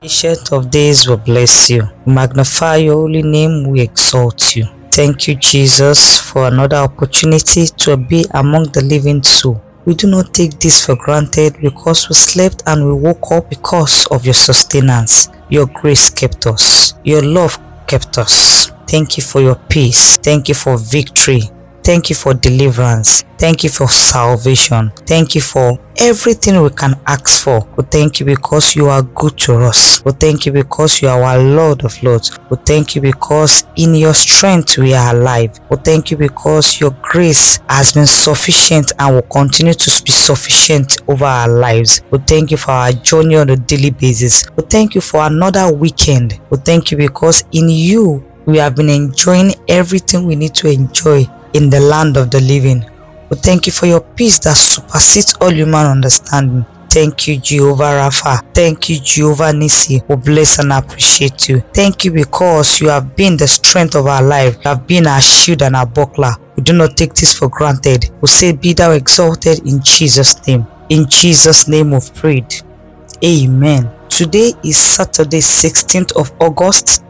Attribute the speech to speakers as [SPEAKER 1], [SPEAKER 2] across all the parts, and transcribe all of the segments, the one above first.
[SPEAKER 1] Ancient of days, we bless you. We magnify your holy name, we exalt you. Thank you, Jesus, for another opportunity to be among the living too. We do not take this for granted because we slept and we woke up because of your sustenance. Your grace kept us. Your love kept us. Thank you for your peace. Thank you for victory. Thank you for deliverance. Thank you for salvation. Thank you for everything we can ask for. We thank you because you are good to us. We thank you because you are our Lord of Lords. We thank you because in your strength we are alive. We thank you because your grace has been sufficient and will continue to be sufficient over our lives. We thank you for our journey on a daily basis. We thank you for another weekend. We thank you because in you we have been enjoying everything we need to enjoy in the land of the living. We thank you for your peace that supersedes all human understanding. Thank you, Jehovah Rapha. Thank you, Jehovah Nissi. We bless and appreciate you. Thank you because you have been the strength of our life. You have been our shield and our buckler. We do not take this for granted. We say, be thou exalted in Jesus' name. In Jesus' name we've prayed. Amen. Today is Saturday, 16th of August,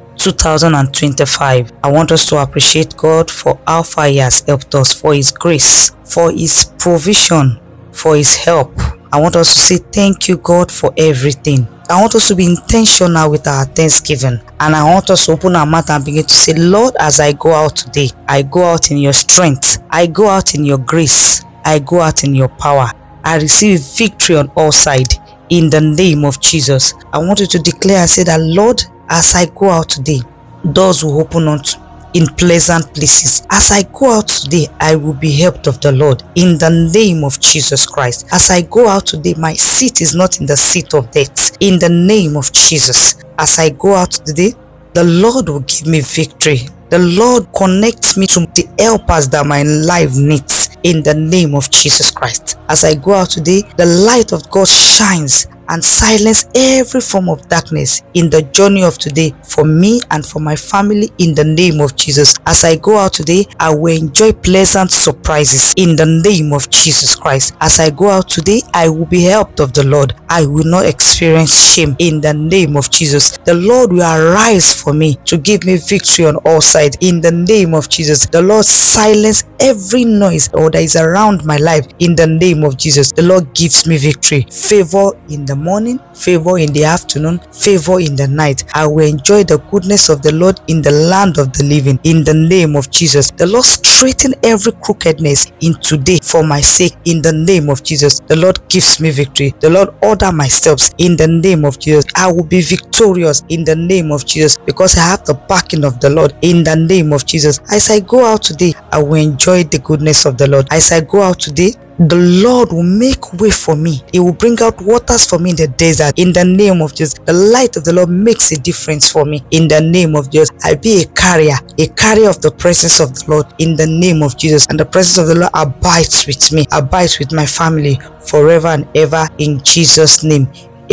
[SPEAKER 1] 2025. I want us to appreciate God for how far He has helped us, for His grace, for His provision, for His help. I want us to say thank you, God, for everything. I want us to be intentional with our thanksgiving, and I want us to open our mouth and begin to say, Lord, as I go out today, I go out in your strength, I go out in your grace, I go out in your power. I receive victory on all sides in the name of Jesus. I want you to declare and say that, Lord, as I go out today, doors will open unto in pleasant places. As I go out today, I will be helped of the Lord in the name of Jesus Christ. As I go out today, my seat is not in the seat of death in the name of Jesus. As I go out today, the Lord will give me victory. The Lord connects me to the helpers that my life needs in the name of Jesus Christ. As I go out today, the light of God shines and silence every form of darkness in the journey of today for me and for my family in the name of Jesus. As I go out today, I will enjoy pleasant surprises in the name of Jesus Christ. As I go out today, I will be helped of the Lord. I will not experience shame in the name of Jesus. The Lord will arise for me to give me victory on all sides in the name of Jesus. The Lord silence every noise that is around my life in the name of Jesus. The Lord gives me victory, favor in the morning, favor in the afternoon, favor in the night. I will enjoy the goodness of the Lord in the land of the living in the name of Jesus. The Lord straighten every crookedness in today for my sake in the name of Jesus. The Lord gives me victory. The Lord order my steps in the name of Jesus. I will be victorious in the name of Jesus because I have the backing of the Lord in the name of Jesus. As I go out today, I will enjoy the goodness of the Lord. As I go out today, the Lord will make way for me. He will bring out waters for me in the desert in the name of Jesus. The light of the Lord makes a difference for me in the name of Jesus. I'll be a carrier of the presence of the Lord in the name of Jesus. And the presence of the Lord abides with me, abides with my family forever and ever in Jesus' name.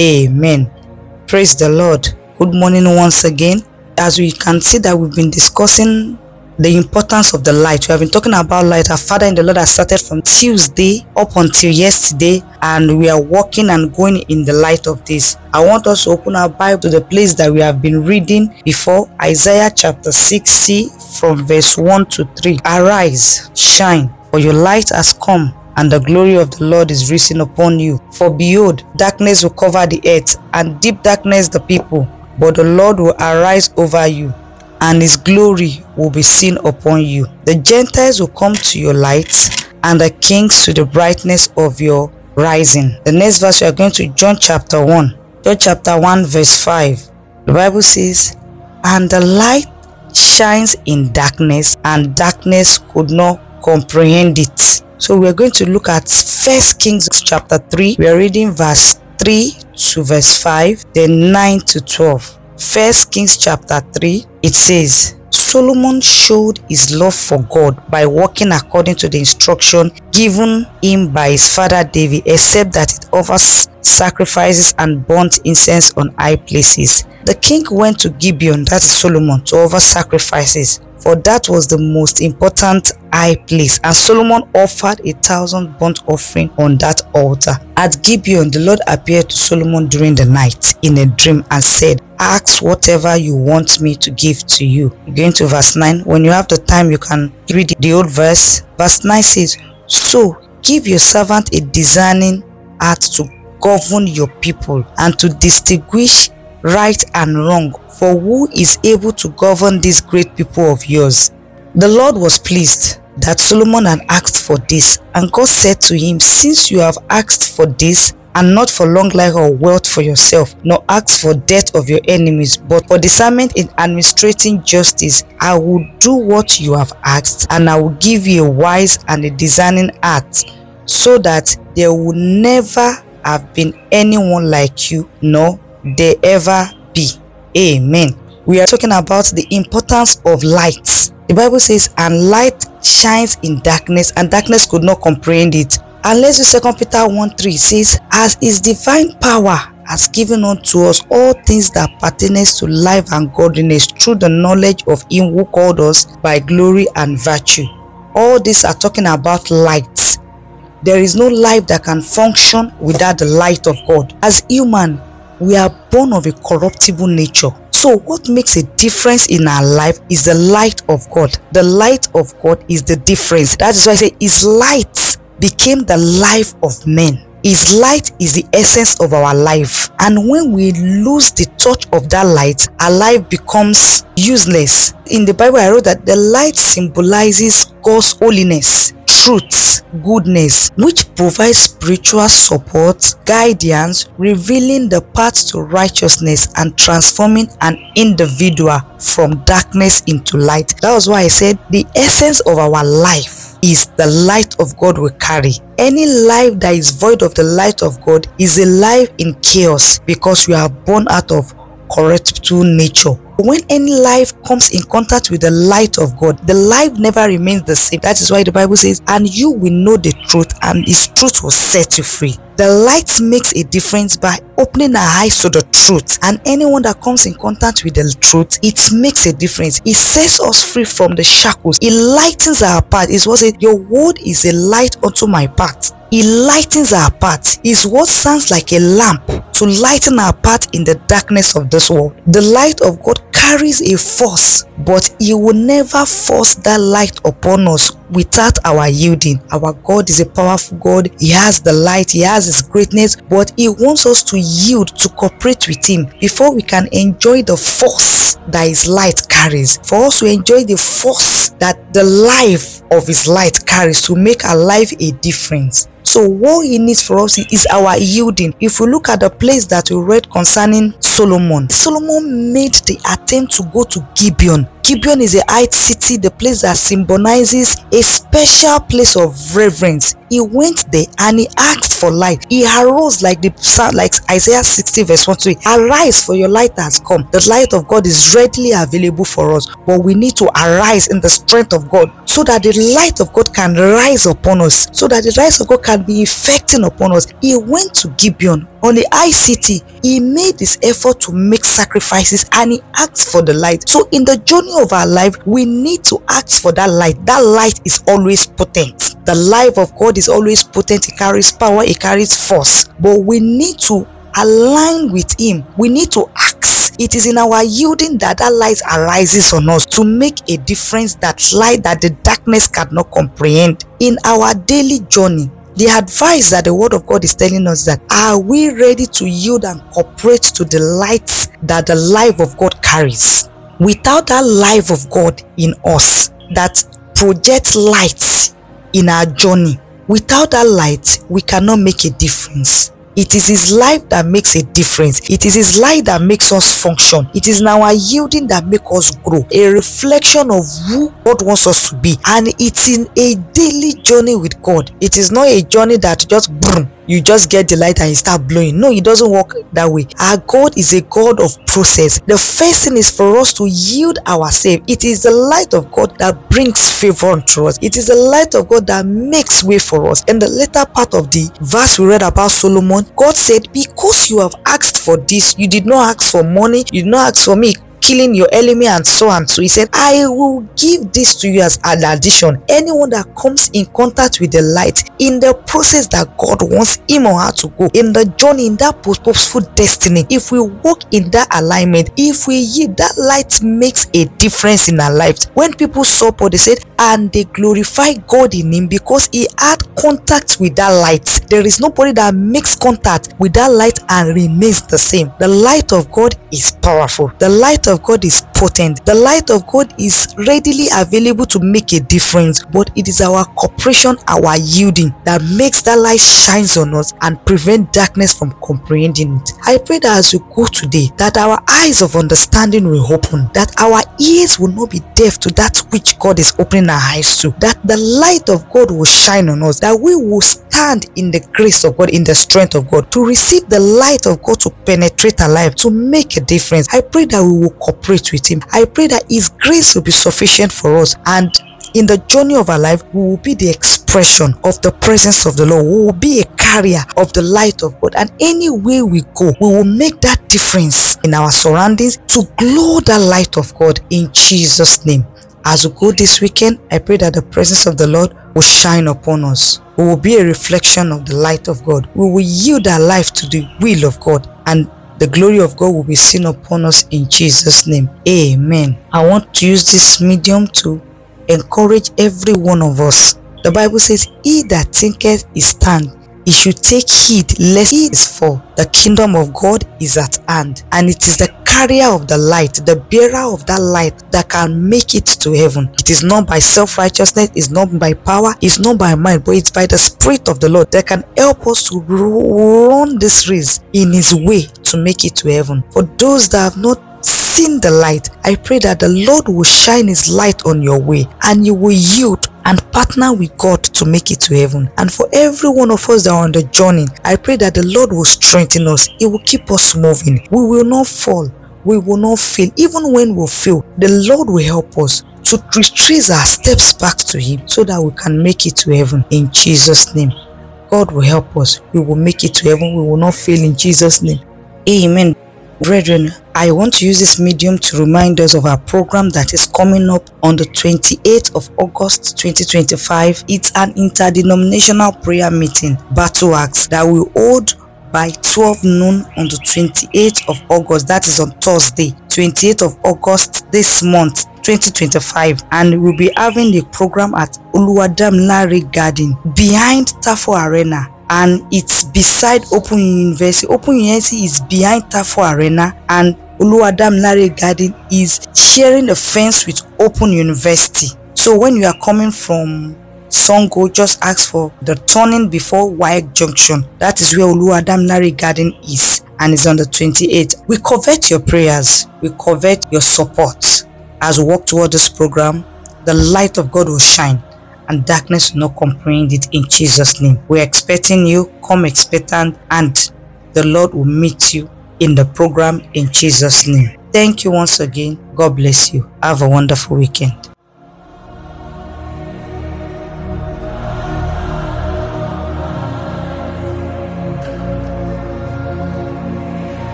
[SPEAKER 1] Amen. Praise the Lord. Good morning once again. As we can see that we've been discussing the importance of the light. We have been talking about light. Our Father in the Lord has started from Tuesday up until yesterday, and we are walking and going in the light of this. I want us to open our Bible to the place that we have been reading before, Isaiah chapter 60 from verse 1 to 3. Arise, shine, for your light has come, and the glory of the Lord is risen upon you. For behold, darkness will cover the earth, and deep darkness the people, but the Lord will arise over you, and His glory will be seen upon you. The Gentiles will come to your light, and the kings to the brightness of your rising. The next verse, we are going to John chapter 1. John chapter 1 verse 5. The Bible says, and the light shines in darkness, and darkness could not comprehend it. So we are going to look at 1 Kings chapter 3. We are reading verse 3 to verse 5, then 9 to 12. 1 Kings chapter 3, it says, Solomon showed his love for God by walking according to the instruction given him by his father David, except that it offers sacrifices and burnt incense on high places. The king went to Gibeon, that is Solomon, to offer sacrifices, for that was the most important high place. And Solomon offered 1,000 burnt offering on that altar. At Gibeon, the Lord appeared to Solomon during the night in a dream and said, ask whatever you want me to give to you. Going to verse 9. When you have the time, you can read the old verse. Verse 9 says, so give your servant a discerning heart to govern your people and to distinguish right and wrong, for who is able to govern these great people of yours? The Lord was pleased that Solomon had asked for this, and God said to him, since you have asked for this, and not for long life or wealth for yourself, nor asked for death of your enemies, but for discernment in administrating justice, I will do what you have asked, and I will give you a wise and a discerning heart, so that there will never have been anyone like you, nor there ever be. Amen. We are talking about the importance of light. The Bible says, and light shines in darkness, and darkness could not comprehend it. And let's do 2 Peter 1:3 says, as his divine power has given unto us all things that pertain to life and godliness through the knowledge of him who called us by glory and virtue. All these are talking about light. There is no life that can function without the light of God. As human, we are born of a corruptible nature. So what makes a difference in our life is the light of God. The light of God is the difference. That is why I say his light became the life of men. His light is the essence of our life. And when we lose the touch of that light, our life becomes useless. In the Bible, I wrote that the light symbolizes God's holiness, truth, goodness, which provides spiritual support, guidance, revealing the path to righteousness and transforming an individual from darkness into light. That was why I said the essence of our life is the light of God we carry. Any life that is void of the light of God is a life in chaos, because we are born out of corruptible nature. When any life comes in contact with the light of God, the life never remains the same. That is why the Bible says, and you will know the truth, and his truth will set you free. The light makes a difference by opening our eyes to the truth, and anyone that comes in contact with the truth, it makes a difference. It sets us free from the shackles. It lightens our path. It's what said, your word is a light unto my path. It lightens our path. His word sounds like a lamp to lighten our path in the darkness of this world. The light of God carries a force, but he will never force that light upon us without our yielding. Our God is a powerful God. He has the light, he has his greatness, but he wants us to yield, to cooperate with him before we can enjoy the force that his light carries. For us to enjoy the force that the life of his light carries, to make our life a difference. So what he needs for us is our yielding. If we look at the place that we read concerning Solomon, Solomon made the attempt to go to Gibeon. Gibeon is a high city, the place that symbolizes a special place of reverence. He went there and he asked for light. He arose like Isaiah 60 verse 1 to 8. Arise, for your light has come. The light of God is readily available for us, but we need to arise in the strength of God, so that the light of God can rise upon us, so that the light of God can be effecting upon us. He went to Gibeon on the high city. He made this effort to make sacrifices and he asked for the light. So in the journey of our life, we need to ask for that light. That light is always potent. The life of God is always potent. It carries power, it carries force, but we need to align with him. We need to ask. It is in our yielding that that light arises on us to make a difference, that light that the darkness cannot comprehend. In our daily journey, the advice that the word of God is telling us, that are we ready to yield and cooperate to the light that the life of God carries? Without that life of God in us that projects light in our journey, without that light, we cannot make a difference. It is his life that makes a difference. It is his light that makes us function. It is in our yielding that makes us grow. A reflection of who God wants us to be. And it's in a daily journey with God. It is not a journey that just boom, you just get the light and you start blowing. No, it doesn't work that way. Our God is a God of process. The first thing is for us to yield ourselves. It is the light of God that brings favor unto us. It is the light of God that makes way for us. In the later part of the verse we read about Solomon, God said, because you have asked for this, you did not ask for money, you did not ask for me, killing your enemy and so and so. He said, I will give this to you as an addition. Anyone that comes in contact with the light in the process that God wants him or her to go, in the journey, in that purposeful destiny, if we walk in that alignment, if we yield, that light makes a difference in our lives. When people saw Paul, they said, and they glorify God in him because he had contact with that light. There is nobody that makes contact with that light and remains the same. The light of God is powerful. The light of God is potent. The light of God is readily available to make a difference, but it is our cooperation, our yielding that makes that light shines on us and prevent darkness from comprehending it. I pray that as we go today, that our eyes of understanding will open, that our ears will not be deaf to that which God is opening our eyes to, that the light of God will shine on us, that we will stand in the grace of God, in the strength of God, to receive the light of God to penetrate our life, to make a difference. I pray that we will cooperate with him. I pray that his grace will be sufficient for us, and in the journey of our life, we will be the expression of the presence of the Lord. We will be a carrier of the light of God, and anywhere we go, we will make that difference in our surroundings to glow the light of God in Jesus' name. As we go this weekend, I pray that the presence of the Lord will shine upon us. We will be a reflection of the light of God. We will yield our life to the will of God, and the glory of God will be seen upon us in Jesus' name. Amen. I want to use this medium to encourage every one of us. The Bible says, he that thinketh he stand, he should take heed lest he is fall. The kingdom of God is at hand, and it is the carrier of the light, the bearer of that light, that can make it to heaven. It is not by self-righteousness, it's not by power, it's not by mind, but it's by the Spirit of the Lord that can help us to run this race in his way to make it to heaven. For those that have not seen the light, I pray that the Lord will shine his light on your way, and you will yield and partner with God to make it to heaven. And for every one of us that are on the journey, I pray that the Lord will strengthen us. He will keep us moving. We will not fall. We will not fail. Even when we fail, the Lord will help us to retrace our steps back to him so that we can make it to heaven in Jesus' name. God will help us. We will make it to heaven. We will not fail in Jesus' name. Amen. Brethren, I want to use this medium to remind us of our program that is coming up on the 28th of August 2025. It's an interdenominational prayer meeting, Battle Axe, that will hold by 12 noon on the 28th of August. That is on Thursday, 28th of August this month, 2025, and we'll be having the program at Oluwadamilare Garden behind Tafo Arena, and it's beside Open University. Open University is behind Tafo Arena, and Oluwadamilare Garden is sharing the fence with Open University. So when you are coming from Songo, just ask for the turning before WAEC Junction. That is where Oluwadamilare Garden is, and it's on the 28th. We covet your prayers. We covet your support. As we walk toward this program, the light of God will shine, and darkness will not comprehend it in Jesus' name. We're expecting you. Come expectant, and the Lord will meet you in the program in Jesus' name. Thank you once again. God bless you. Have a wonderful weekend.